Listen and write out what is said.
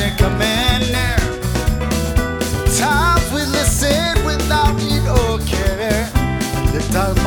make a man there. Sometimes we listen without need or care. Little